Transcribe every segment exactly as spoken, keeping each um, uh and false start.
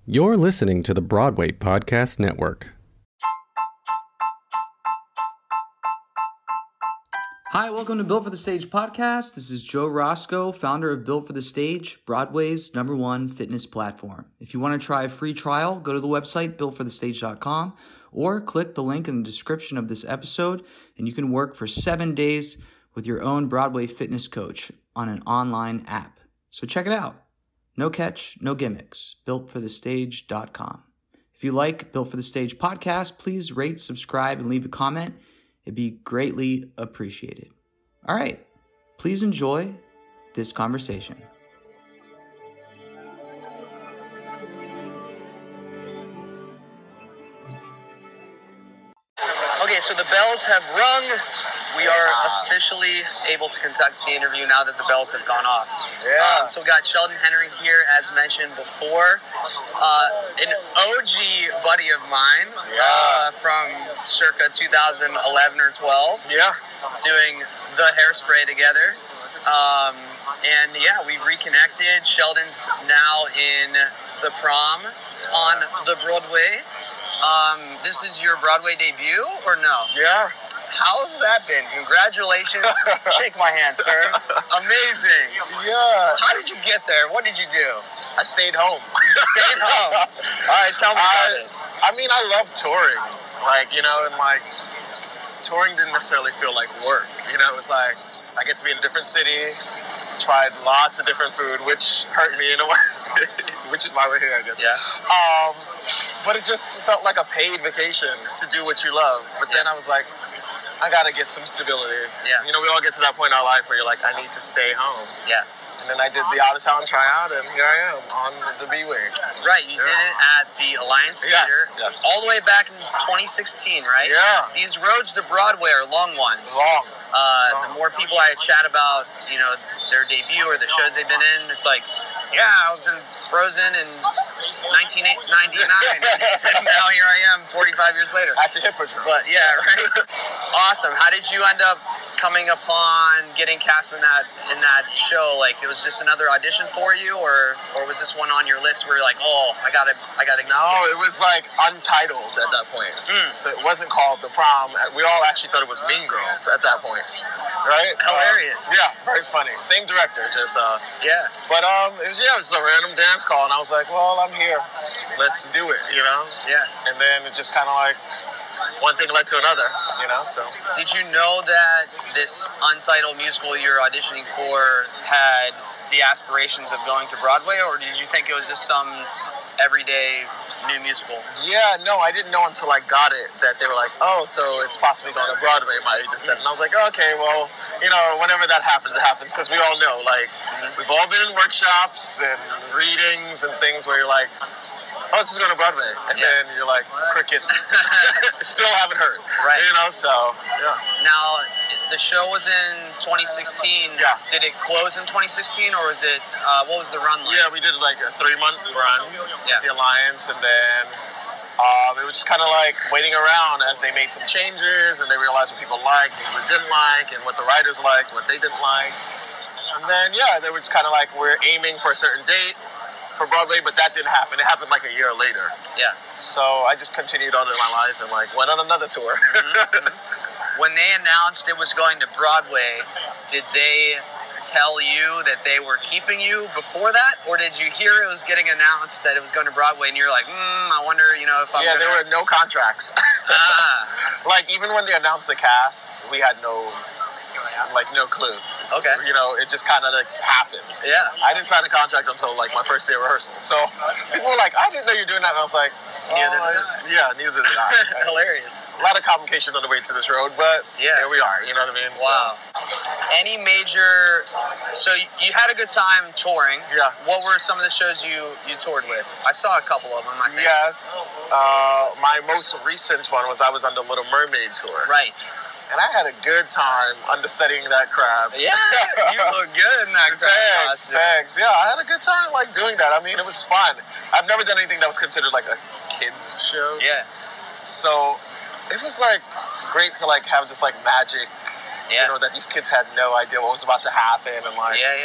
You're listening to the Broadway Podcast Network. Hi, welcome to Built for the Stage podcast. This is Joe Roscoe, founder of Built for the Stage, Broadway's number one fitness platform. If you want to try a free trial, go to the website built for the stage dot com or click the link in the description of this episode, and you can work for seven days with your own Broadway fitness coach on an online app. So check it out. No catch, no gimmicks. built for the stage dot com. If you like Built for the Stage podcast, please rate, subscribe, and leave a comment. It'd be greatly appreciated. All right, please enjoy this conversation. Okay, so the bells have rung. We are officially able to conduct the interview now that the bells have gone off. Yeah. Um, so we got Sheldon Henry here, as mentioned before. Uh, an O G buddy of mine Yeah. uh, from circa two thousand eleven or twelve. Yeah. Doing the Hairspray together. Um, and yeah, we've reconnected. Sheldon's now in the Prom on the Broadway. Um, this is your Broadway debut, or no? Yeah. How's that been? Congratulations. Shake my hand, sir. Amazing. Yeah. How did you get there? What did you do? I stayed home. You stayed home. All right, tell me about I, it. I mean, I love touring. Like, you know, and like, touring didn't necessarily feel like work. You know, it was like, I get to be in a different city, tried lots of different food, which hurt me in a way, which is why we're here, I guess. Yeah. Um, but it just felt like a paid vacation to do what you love. But then I was like, I gotta get some stability. Yeah. You know, we all get to that point in our life where you're like, I need to stay home. Yeah. And then I did the out of town tryout, and here I am on the B-Wing. Right, you Yeah. did it at the Alliance Yes, Theater. yes. All the way back in twenty sixteen, right? Yeah. These roads to Broadway are long ones. Long. Uh, the more people I chat about, you know, their debut or the shows they've been in, it's like, yeah, I was in Frozen in nineteen ninety-nine, and now here I am forty-five years later. At the Hippodrome. But yeah, right. Awesome. How did you end up coming upon getting cast in that in that show? Like, it was just another audition for you, or or was this one on your list where you're like, oh, I gotta, I gotta. No, it was like untitled at that point. Mm. So it wasn't called The Prom. We all actually thought it was Mean Girls at that point. Right? Hilarious. Uh, yeah, very funny. Same director, just uh. Yeah. But um, it was yeah, it was a random dance call, and I was like, well, I'm here. Let's do it, you know. Yeah. And then it just kind of like one thing led to another, you know. So. Did you know that this untitled musical you're auditioning for had the aspirations of going to Broadway, or did you think it was just some everyday new musical? Yeah, no, I didn't know until I got it that they were like, oh, so it's possibly going to Broadway, my agent said. And I was like, okay, well, you know, whenever that happens, it happens, because we all know, like, mm-hmm. we've all been in workshops and readings and things where you're like, oh, this is going to Broadway. And yeah. then you're like, crickets. Still haven't heard. Right. You know, so, yeah. Now, the show was in twenty sixteen. Yeah. Did it close in twenty sixteen, or was it, uh, what was the run like? Yeah, we did like a three-month run yeah. with the Alliance, and then um, it was just kind of like waiting around as they made some changes, and they realized what people liked, and what didn't like, and what the writers liked, what they didn't like. And then, yeah, they were just kind of like, we're aiming for a certain date for Broadway, but that didn't happen. It happened like a year later. Yeah. So I just continued on in my life and like went on another tour. Mm-hmm. When they announced it was going to Broadway, did they tell you that they were keeping you before that, or did you hear it was getting announced that it was going to Broadway and you're like, hmm, I wonder, you know, if I'm yeah, gonna... there were no contracts. ah. Like even when they announced the cast, we had no, like no clue. Okay. You know, it just kind of like happened. Yeah. I didn't sign a contract until like my first day of rehearsal. So people were like, I didn't know you were doing that. And I was like, oh, neither did I. Yeah, neither did I. Hilarious. A lot of complications on the way to this road, but yeah. here we are. You know what I mean? Wow. So. Any major... So you had a good time touring. Yeah. What were some of the shows you, you toured with? I saw a couple of them, I think. Yes. Uh, my most recent one was I was on the Little Mermaid tour. Right. And I had a good time understudying that crab. Yeah, you look good in that crab Thanks, costume. thanks. Yeah, I had a good time like doing that. I mean, it was fun. I've never done anything that was considered like a kids show. Yeah. So it was like great to like have this like magic, yeah. you know, that these kids had no idea what was about to happen, and like yeah, yeah.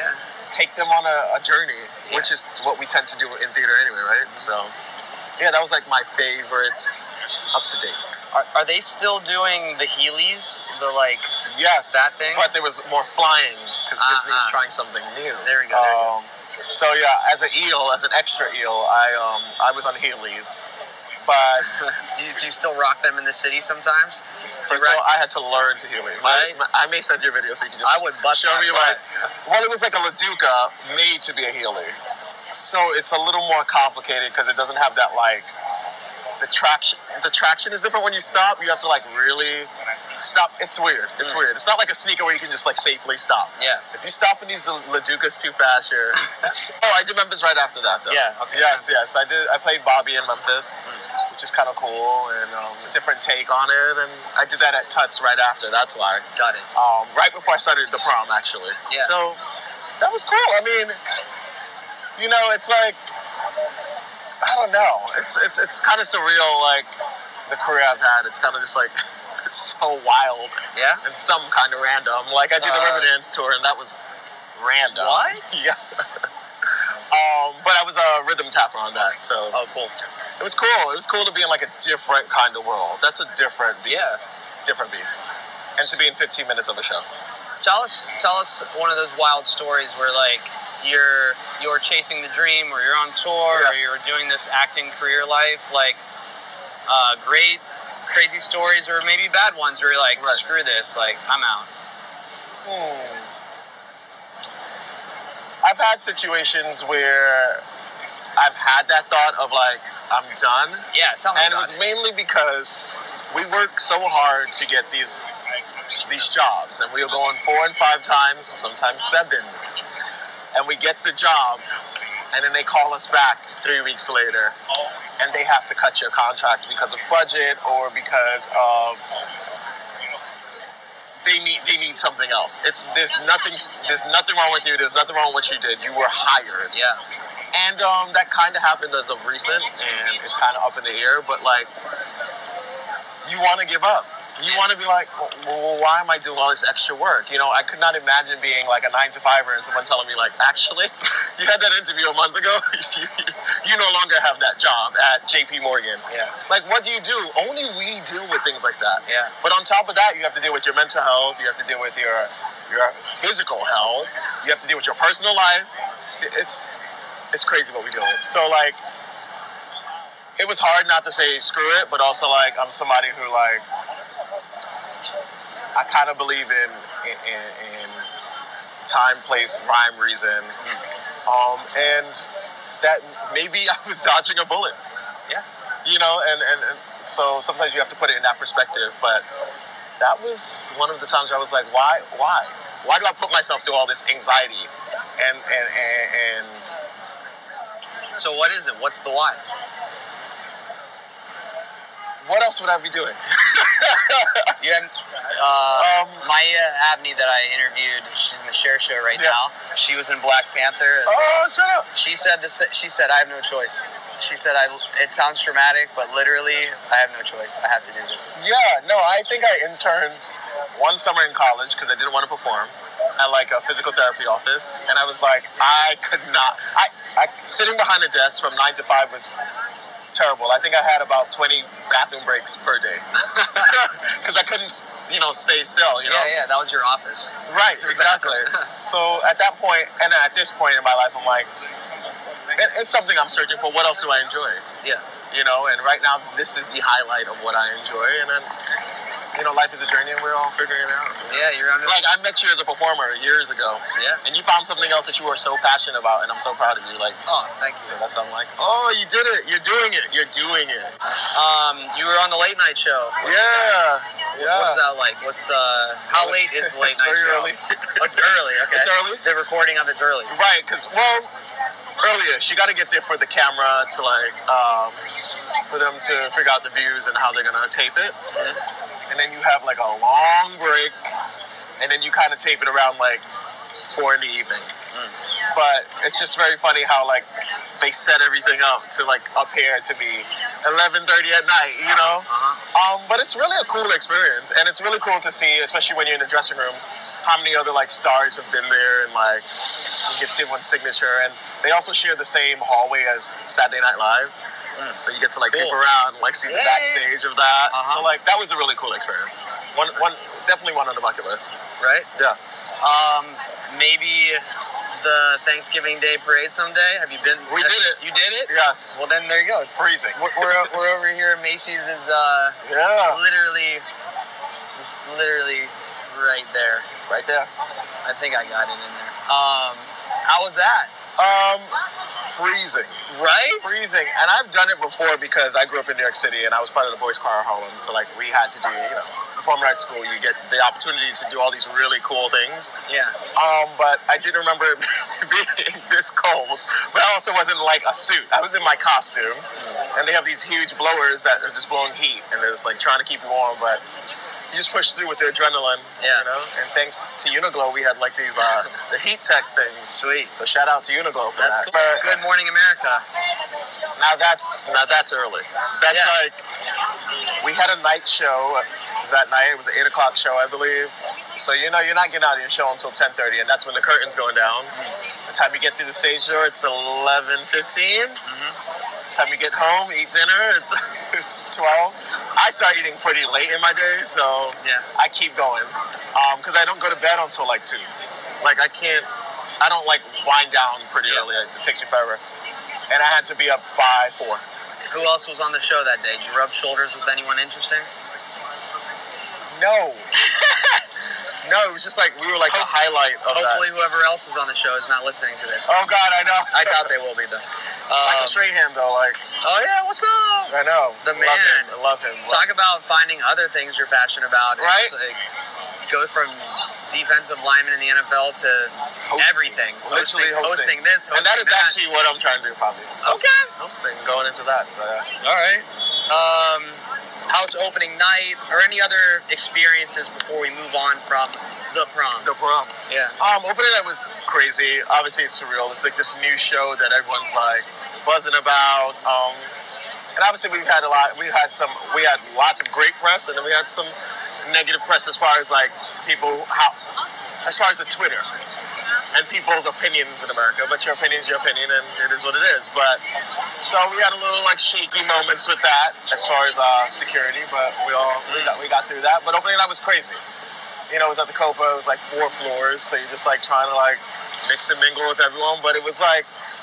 take them on a, a journey, yeah. which is what we tend to do in theater anyway, right? So, yeah, that was like my favorite up to date. Are, are they still doing the Heelys? The like yes, that thing? But there was more flying because uh-huh. Disney is trying something new. There we go. There um, we go. So yeah, as an eel, as an extra eel, I um I was on Heelys, but do you do you still rock them in the city sometimes? So I had to learn to Heely. Right? I, I may send you a video so you can just I would bust show me like, right. well, it was like a Laduca made to be a Heely. So it's a little more complicated because it doesn't have that like, the traction, the traction is different when you stop. You have to like really stop. It's weird. It's mm. weird. It's not like a sneaker where you can just like safely stop. Yeah. If you stop in these Laducas too fast, you're... oh, I did Memphis right after that though. Yeah. Okay. Yes, yes. I did. I played Bobby in Memphis. Mm. Which is kind of cool, and um, a different take on it, and I did that at Tuts right after, that's why. Got it. Um, right before I started the prom, actually. Yeah. So, that was cool. I mean, you know, it's like, I don't know, it's it's it's kind of surreal, like, the career I've had, it's kind of just like, it's so wild. Yeah? And some kind of random. Like, I did the uh, Riverdance tour, and that was random. What? Yeah. um, but I was a rhythm tapper on that, so. Oh, cool. It was cool. It was cool to be in like a different kind of world. That's a different beast. Yeah. Different beast. And to be in fifteen minutes of a show. Tell us, tell us one of those wild stories where like you're you're chasing the dream, or you're on tour, yeah. or you're doing this acting career life. Like uh, great, crazy stories, or maybe bad ones where you're like, right. screw this, like I'm out. Hmm. I've had situations where I've had that thought of like, I'm done. Yeah, tell me And about it was it. mainly because we work so hard to get these these jobs, and we were going four and five times, sometimes seven, and we get the job, and then they call us back three weeks later, and they have to cut your contract because of budget or because of they need they need something else. It's there's nothing there's nothing wrong with you. There's nothing wrong with what you did. You were hired. Yeah. And um, that kind of happened as of recent, and it's kind of up in the air, but, like, you want to give up. You want to be like, well, why am I doing all this extra work? You know, I could not imagine being, like, a nine to fiver and someone telling me, like, actually, you had that interview a month ago. you, you no longer have that job at J P Morgan. Yeah. Like, what do you do? Only we deal with things like that. Yeah. But on top of that, you have to deal with your mental health. You have to deal with your your physical health. You have to deal with your personal life. It's... It's crazy what we deal with. So, like, it was hard not to say screw it, but also, like, I'm somebody who, like, I kind of believe in, in, in, in time, place, rhyme, reason. Um, and that maybe I was dodging a bullet. Yeah. You know, and, and, and so sometimes you have to put it in that perspective. But that was one of the times I was like, why? Why? Why do I put myself through all this anxiety? And, and, and, and So what is it? What's the why? What else would I be doing? you have, uh, um, Maya Abney that I interviewed, she's in the Cher Show right yeah. now. She was in Black Panther. Oh, well. Shut up. She said this. She said, I have no choice. She said, I, it sounds dramatic, but literally, I have no choice. I have to do this. Yeah, no, I think I interned one summer in college because I didn't want to perform at like a physical therapy office, and I was like, I could not. I, I sitting behind a desk from nine to five was terrible. I think I had about twenty bathroom breaks per day because I couldn't, you know, stay still. You know. Yeah, yeah, that was your office. Right, exactly. So at that point, and at this point in my life, I'm like, it, it's something I'm searching for. What else do I enjoy? Yeah. You know, and right now, this is the highlight of what I enjoy, and then. You know, life is a journey, and we're all figuring it out. Yeah, you're under. Like, I met you as a performer years ago. Yeah. And you found something else that you were so passionate about, and I'm so proud of you. Like, oh, thank you. So that's how I'm like, oh, you did it. You're doing it. You're doing it. Um, you were on the late night show. Yeah. Yeah. What's that like? What's uh? How late is the late it's night very show? Early. Oh, it's early. Okay. It's early. The recording of it's early. Right, because well, earlier she got to get there for the camera to like, um, for them to figure out the views and how they're gonna tape it. Mm-hmm. And then you have like a long break, and then you kind of tape it around like four in the evening. Mm. But it's just very funny how like they set everything up to like appear to be eleven thirty at night, you know. Uh-huh. Um, but it's really a cool experience, and it's really cool to see, especially when you're in the dressing rooms, how many other like stars have been there, and like you get to see everyone's signature. And they also share the same hallway as Saturday Night Live. Mm. So you get to like Cool. peep around and like see the Yeah. backstage of that. Uh-huh. So like that was a really cool experience. One, one, definitely one on the bucket list. Right? Yeah. Um, maybe the Thanksgiving Day parade someday. Have you been? We did it. You did it? Yes. Well, then there you go. Freezing. We're, we're, we're over here. Macy's is uh, Yeah. literally, it's literally right there. Right there. I think I got it in there. Um, how was that? Um, freezing. Right? Freezing. And I've done it before because I grew up in New York City and I was part of the Boys Choir Harlem. So like we had to do, you know, performing arts school. You get the opportunity to do all these really cool things. Yeah. Um, but I did remember being this cold, but I also wasn't like a suit. I was in my costume, and they have these huge blowers that are just blowing heat, and they're just like trying to keep you warm, but you just push through with the adrenaline, Yeah. you know? And thanks to Uniqlo, we had like these, uh, the heat tech things. Sweet. So shout out to Uniqlo for That's that. cool. But Good Morning America. now that's, now that's early. That's Yeah. like, we had a night show that night. It was an eight o'clock show, I believe. So, you know, you're not getting out of your show until ten thirty, and that's when the curtain's going down. Mm-hmm. The time you get through the stage door, it's eleven fifteen. Mm-hmm. The time you get home, eat dinner, it's, it's twelve. I start eating pretty late in my day, so Yeah. I keep going. Because I don't go to bed until like two. Like, I can't, I don't like wind down pretty Yeah. early. It takes me forever. And I had to be up by four. Who else was on the show that day? Did you rub shoulders with anyone interesting? No. No, it was just like, we were like a highlight of Hopefully that. whoever else is on the show is not listening to this. Oh, God, I know. I doubt they will be, though. Michael Um, Strahan, though, like, oh, yeah, what's up? I know. The Love man. him. I love him. Talk about finding other things you're passionate about. and Right? just, like, go from defensive lineman in the N F L to Hosting. everything. Literally hosting. hosting this, hosting And that is that. actually what I'm trying to do, probably. Okay. Hosting, going into that. So, yeah. All right. Um, how's opening night or any other experiences before we move on from the prom? The prom. Yeah. Um, opening night was crazy. Obviously, it's surreal. It's like this new show that everyone's like buzzing about. Um, and obviously, we've had a lot. We had some. We had lots of great press, and then we had some negative press as far as like people how, as far as the Twitter and people's opinions in America. But your opinion is your opinion, and it is what it is. But so we had a little like shaky moments with that as far as uh, security, but we all we got we got through that. But opening night was crazy. You know, it was at the Copa. It was like four floors, so you're just like trying to like mix and mingle with everyone. But it was like,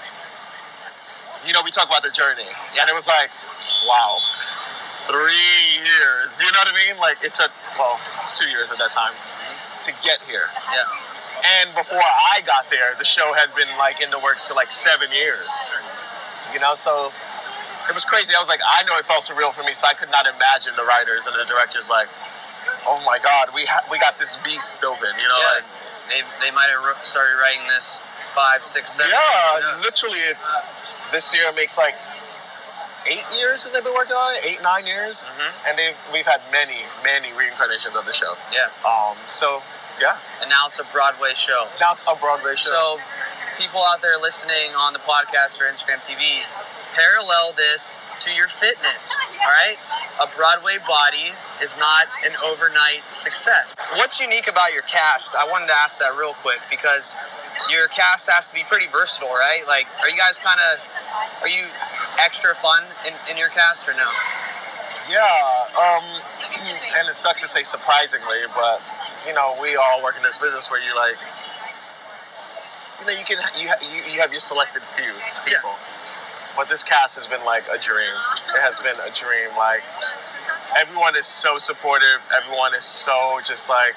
you know, we talk about the journey, and it was like, wow, three years. You know what I mean? Like it took well, two years at that time to get here. Yeah. And before I got there, the show had been like in the works for like seven years. You know, so it was crazy. I was like, I know it felt surreal for me, so I could not imagine the writers and the directors like, oh my God, we ha- we got this beast open. You know, Yeah. like They, they might have ro- started writing this five, six, seven yeah, years ago. literally. It this year makes like eight years since they've been working on it, eight nine years, Mhm. and they've we've had many many reincarnations of the show. Yeah. Um. So yeah, And now it's a Broadway show. now it's a Broadway show. So, people out there listening on the podcast or Instagram T V, parallel this to your fitness, all right? A Broadway body is not an overnight success. What's unique about your cast? I wanted to ask that real quick because your cast has to be pretty versatile, right? Like, are you guys kind of, are you extra fun in, in your cast or no? Yeah, um, and it sucks to say surprisingly, but you know, we all work in this business where you like, you know, you can you ha- you, you have your selected few people, but this cast has been like a dream. It has been a dream. Like everyone is so supportive. Everyone is so just like,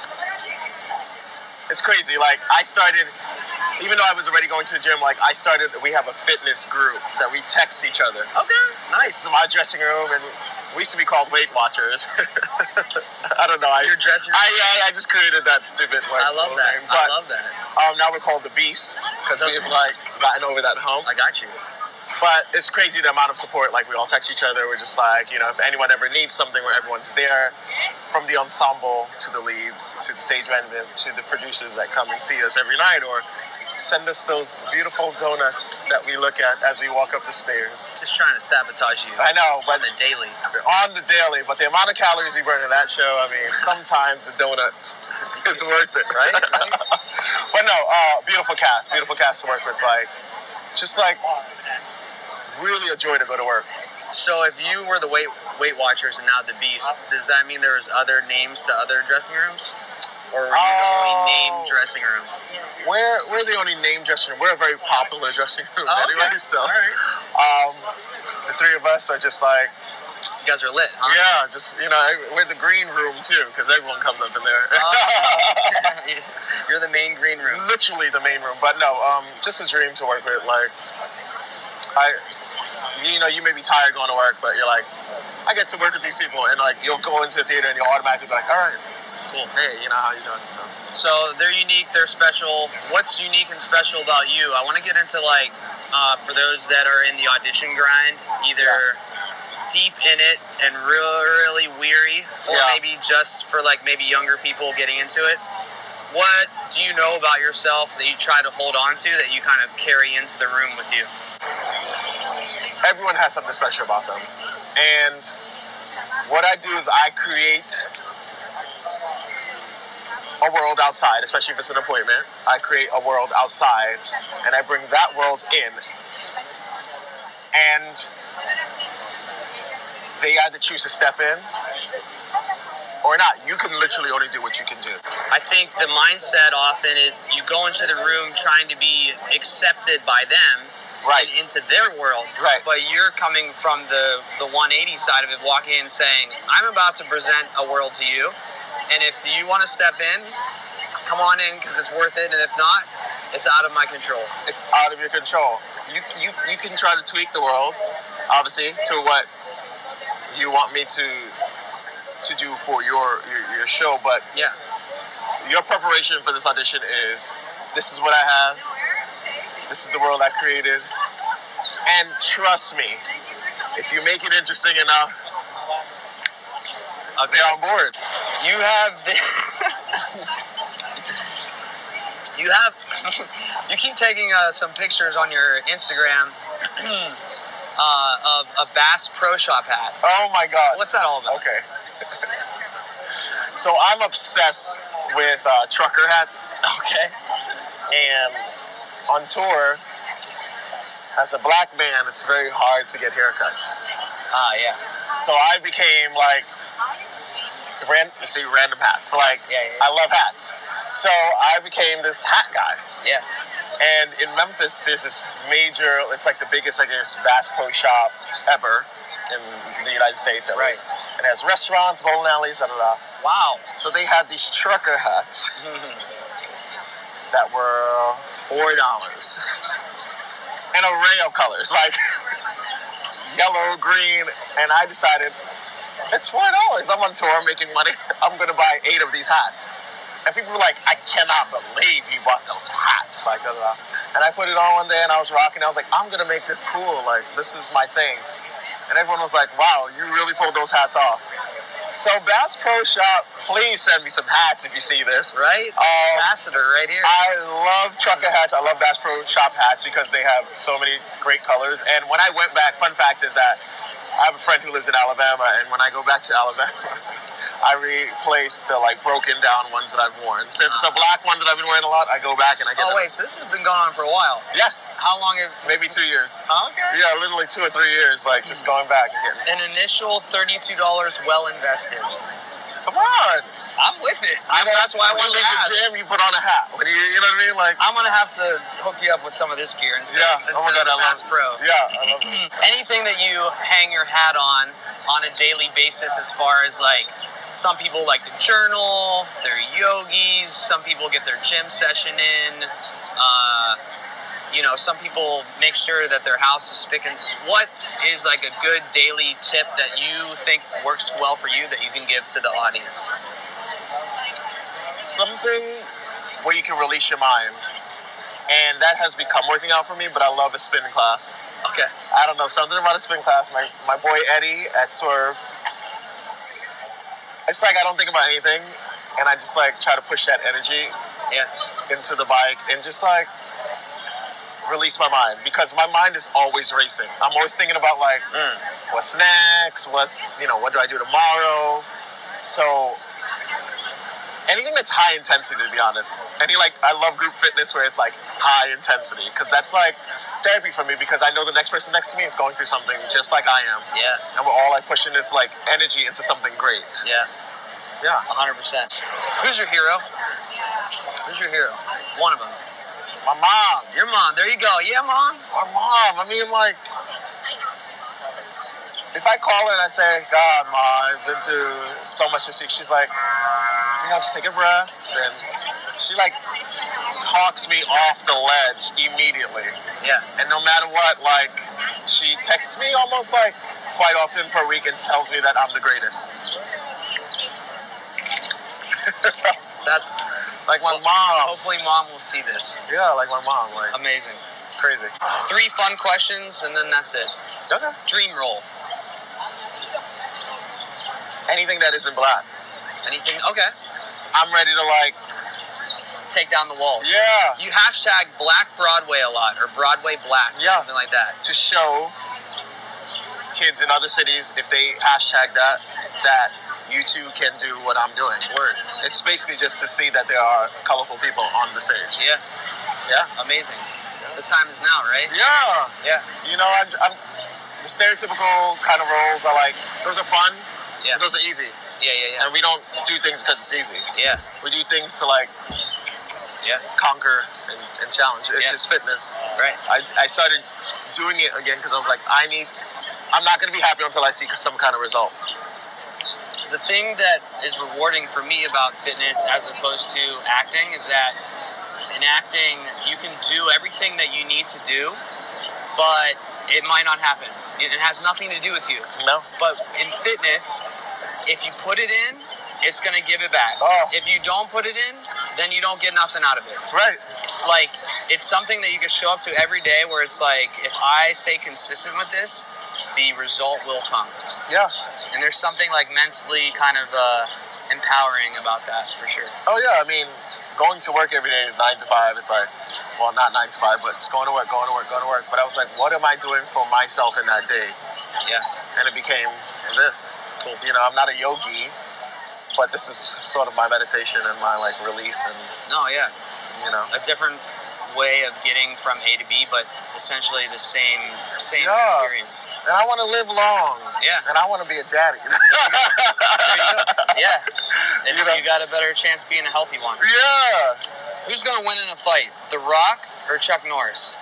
it's crazy. Like I started. Even though I was already going to the gym, like I started, we have a fitness group that we text each other. Okay, nice. In my dressing room, and we used to be called Weight Watchers. I don't know. I, Your dressing room? I, I I just created that stupid. Like, I love little that. name. I But, love that. Um, now we're called the Beast because The we've Beast. like gotten over that hump. I got you. But it's crazy the amount of support. Like we all text each other. We're just like, you know, if anyone ever needs something, where everyone's there, from the ensemble to the leads to the stage management to the producers that come and see us every night, or send us those beautiful donuts that we look at as we walk up the stairs. Just trying to sabotage you. I know, On but the daily. on the daily, but the amount of calories we burn in that show, I mean, sometimes the donuts it's worth it, Right? Right? But no, uh, beautiful cast, beautiful cast to work with. Like, just like really a joy to go to work. So if you were the Weight Weight Watchers and now the Beast, does that mean there was other names to other dressing rooms, or were you the only Oh. named dressing room? We're we're the only name dressing room. We're a very popular dressing room Oh, okay. anyway. So, All right. um, the three of us are just like, You guys are lit, huh? yeah, just you know, we're the green room too because everyone comes up in there. Oh. You're the main green room. Literally the main room. But no, um, just a dream to work with. Like, I, you know, you may be tired going to work, but you're like, I get to work with these people, and like you'll go into the theater and you'll automatically be like, all right, cool, hey, you know how you doing? So. So they're unique, they're special. What's unique and special about you? I want to get into like, uh, for those that are in the audition grind, either deep in it and really, really weary, or Yeah. maybe just for like maybe younger people getting into it. What do you know about yourself that you try to hold on to that you kind of carry into the room with you? Everyone has something special about them. And what I do is I create a world outside, especially if it's an appointment. I create a world outside, and I bring that world in. And they either choose to step in or not. You can literally only do what you can do. I think the mindset often is you go into the room trying to be accepted by them, Right. and into their world. Right. But you're coming from the, the one eighty side of it, walking in saying, I'm about to present a world to you, and if you want to step in, come on in because it's worth it, and if not, it's out of my control. It's out of your control. You you you can try to tweak the world, obviously, to what you want me to to do for your your, your show, but Yeah. your preparation for this audition is, this is what I have, this is the world I created, and trust me, if you make it interesting enough, Okay. they're on board. You have the... you have... you keep taking uh, some pictures on your Instagram uh, of a Bass Pro Shop hat. Oh my God. What's that all about? Okay. So I'm obsessed with uh, trucker hats, Okay. and on tour, as a black man, it's very hard to get haircuts. Ah, yeah. So I became like, ran, you see, random hats. Like, Yeah, yeah, yeah. I love hats. So I became this hat guy. Yeah. And in Memphis, there's this major, it's like the biggest, I guess, Bass Pro Shop ever in the United States. At Right. least. And it has restaurants, bowling alleys, da da da. Wow. So they had these trucker hats that were four dollars. An array of colors, like yellow, green, and I decided, it's four dollars. I'm on tour making money. I'm going to buy eight of these hats. And people were like, I cannot believe you bought those hats. Like, da, da, da. And I put it on one day and I was rocking. I was like, I'm going to make this cool. Like, this is my thing. And everyone was like, wow, you really pulled those hats off. So Bass Pro Shop, please send me some hats if you see this. Right? Um, Ambassador right here. I love trucker hats. I love Bass Pro Shop hats because they have so many great colors. And when I went back, fun fact is that I have a friend who lives in Alabama, and when I go back to Alabama, I replace the like broken down ones that I've worn. So if it's a black one that I've been wearing a lot, I go back and I get oh, them. wait, so this has been going on for a while. Yes. How long have... Maybe two years. Okay. Yeah, literally two or three years, like just going back and getting. An initial thirty-two dollars well invested. Come on. I'm with it. I mean, that's why I When wanted you to leave ask. the gym, you put on a hat. When you, you know what I mean? Like, I'm going to have to hook you up with some of this gear instead, yeah. instead Oh my God, of the I love Bass Pro. Yeah, I love this. Anything that you hang your hat on on a daily basis, as far as like, some people like to journal, they're yogis, some people get their gym session in, uh, you know, some people make sure that their house is spick and... What is like a good daily tip that you think works well for you that you can give to the audience? Something where you can release your mind. And that has become working out for me, but I love a spin class. Okay. I don't know, something about a spin class. My my boy Eddie at Swerve, it's like I don't think about anything, and I just like try to push that energy Yeah. into the bike and just like release my mind, because my mind is always racing. I'm always thinking about like, Mm. what's next? What's, you know, what do I do tomorrow? So anything that's high intensity, to be honest. Any like, I love group fitness where it's like high intensity, because that's like therapy for me, because I know the next person next to me is going through something just like I am. Yeah. And we're all like pushing this like energy into something great. Yeah. Yeah. one hundred percent. Who's your hero? Who's your hero? One of them. My mom. Your mom. There you go. Yeah, mom. My mom. I mean, like, if I call her and I say, God, Ma, I've been through so much this week, she's like, you know, just take a breath. Then she, like, talks me off the ledge immediately. Yeah. And no matter what, like, she texts me almost, like, quite often per week and tells me that I'm the greatest. That's... Like my mom. Hopefully mom will see this. Yeah, like my mom. Like, amazing. It's crazy. Three fun questions, and then that's it. Okay. Dream role. Anything that isn't black. Anything? Okay. I'm ready to, like... take down the walls. Yeah. You hashtag Black Broadway a lot, or Broadway Black, yeah. something like that. To show kids in other cities, if they hashtag that, that you too can do what I'm doing. Word. It's basically just to see that there are colorful people on the stage. Yeah. Yeah. Amazing. The time is now, right? Yeah. Yeah. You know, I'm, I'm the stereotypical kind of roles are like, those are fun. Yeah. Those are easy. Yeah, yeah, yeah. And we don't do things because it's easy. Yeah. We do things to like yeah. conquer and, and challenge. It's yeah. just fitness. Right. I, I started doing it again because I was like, I need, I'm not going to be happy until I see some kind of result. The thing that is rewarding for me about fitness as opposed to acting is that in acting, you can do everything that you need to do, but it might not happen. It has nothing to do with you. No. But in fitness, if you put it in, it's going to give it back. Oh. If you don't put it in, then you don't get nothing out of it. Right. Like, it's something that you can show up to every day where it's like, if I stay consistent with this, the result will come. Yeah. And there's something like mentally kind of uh, empowering about that, for sure. Oh, yeah. I mean, going to work every day is nine to five. It's like, well, not nine to five, but just going to work, going to work, going to work. But I was like, what am I doing for myself in that day? Yeah. And it became this. Cool. You know, I'm not a yogi, but this is sort of my meditation and my, like, release and... No, yeah. You know? A different way of getting from A to B, but essentially the same same yeah. experience. And I want to live long. Yeah. And I want to be a daddy. There you go. Yeah. And you, know? you got a better chance being a healthy one. Yeah. Who's going to win in a fight? The Rock or Chuck Norris?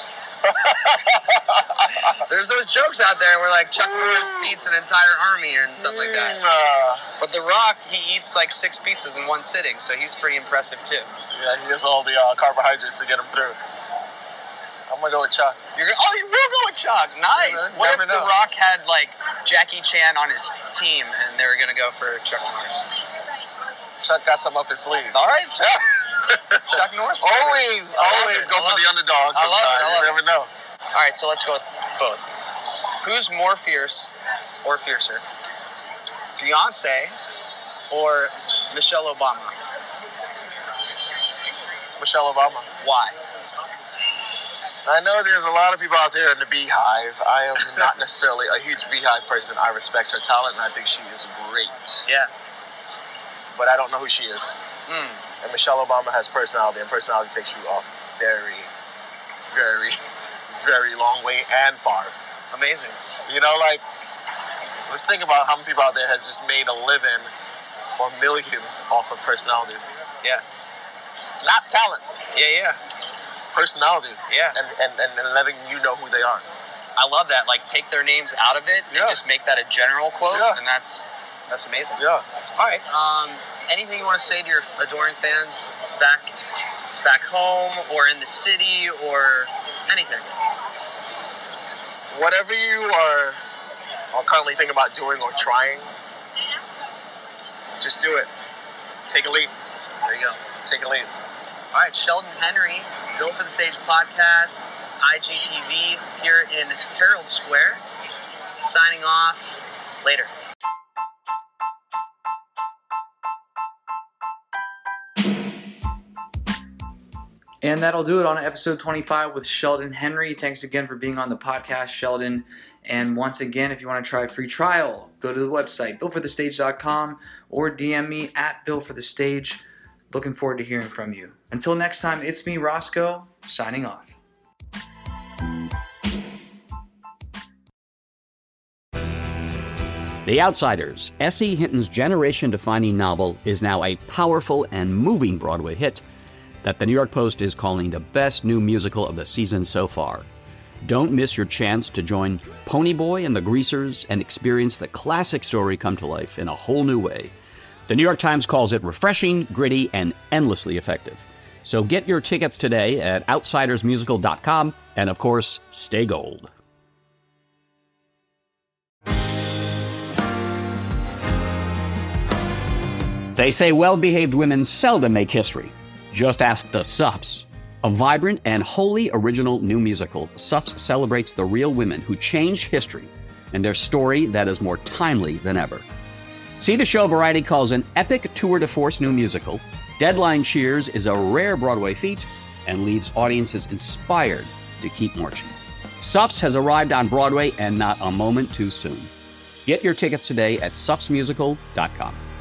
There's those jokes out there where like Chuck Norris beats an entire army and stuff like that. Uh, but The Rock, he eats like six pizzas in one sitting, so he's pretty impressive too. Yeah, he has all the uh, carbohydrates to get him through. I'm gonna go with Chuck. You're gonna, oh, you will go with Chuck. Nice. Yeah, what if know. The Rock had like Jackie Chan on his team and they were gonna go for Chuck Norris? Chuck got some up his sleeve. All right, so Chuck Norris. Always, always go for the underdog. I love it. I love you never it. know. All right, so let's go with both. Who's more fierce or fiercer? Beyonce or Michelle Obama? Michelle Obama. Why? I know there's a lot of people out there in the Beehive. I am not necessarily a huge Beehive person. I respect her talent, and I think she is great. Yeah. But I don't know who she is. Mm. And Michelle Obama has personality, and personality takes you a very, very, very long way and far. Amazing. You know, like, let's think about how many people out there has just made a living or millions off of personality. Yeah. Not talent. Yeah, yeah. Personality. Yeah. And, and, and letting you know who they are. I love that. Like, take their names out of it yeah. and just make that a general quote, yeah. and that's that's amazing. Yeah. All right. Um, anything you want to say to your adoring fans back back home or in the city or anything? Whatever you are, are currently thinking about doing or trying, just do it. Take a leap. There you go. Take a leap. All right, Sheldon Henry, Built for the Stage podcast, I G T V here in Herald Square. Signing off. Later. And that'll do it on episode twenty-five with Sheldon Henry. Thanks again for being on the podcast, Sheldon. And once again, if you want to try a free trial, go to the website, built for the stage dot com, or D M me at built for the stage. Looking forward to hearing from you. Until next time, it's me, Roscoe, signing off. The Outsiders, S E. Hinton's generation-defining novel, is now a powerful and moving Broadway hit that the New York Post is calling the best new musical of the season so far. Don't miss your chance to join Ponyboy and the Greasers and experience the classic story come to life in a whole new way. The New York Times calls it refreshing, gritty, and endlessly effective. So get your tickets today at outsiders musical dot com, and of course, stay gold. They say well-behaved women seldom make history. Just ask the Suffs. A vibrant and wholly original new musical, Suffs celebrates the real women who changed history and their story that is more timely than ever. See the show Variety calls an epic tour de force new musical. Deadline cheers is a rare Broadway feat and leaves audiences inspired to keep marching. Suffs has arrived on Broadway and not a moment too soon. Get your tickets today at suffs musical dot com.